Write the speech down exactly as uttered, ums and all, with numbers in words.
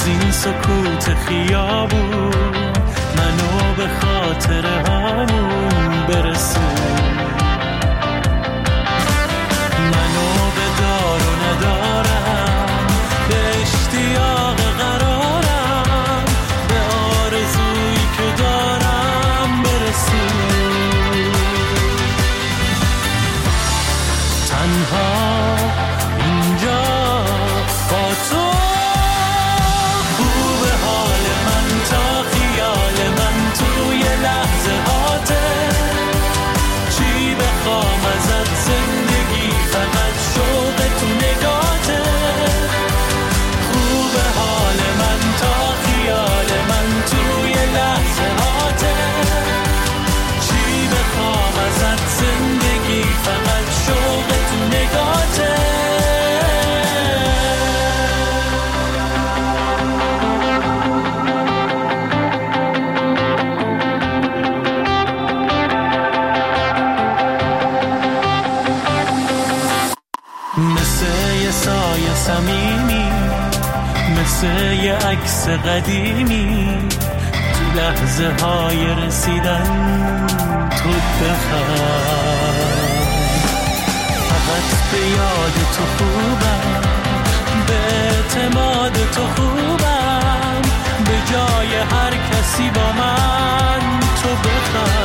از این سکوت خیابون منو به خاطر همون برسون. منو به دار و ندارم، به اشتیاق قرارم، به آرزویی که دارم برسون. تنها اینجا با تو خوب حال من تا خیال من توی لحظه هاته. چی بخوام ازت زندگی فقط شوق تو نگاته. خوب حال من تا خیال من توی لحظه هاته. چی بخوام ازت زندگی فقط شوق تو نگاته. مثل یه سایه صمیمی، مثل یه عکس قدیمی، تو لحظه های رسیدن تو بخواه. فقط به یاد تو خوبم، به اعتماد تو خوبم، به جای هر کسی با من تو بخواه.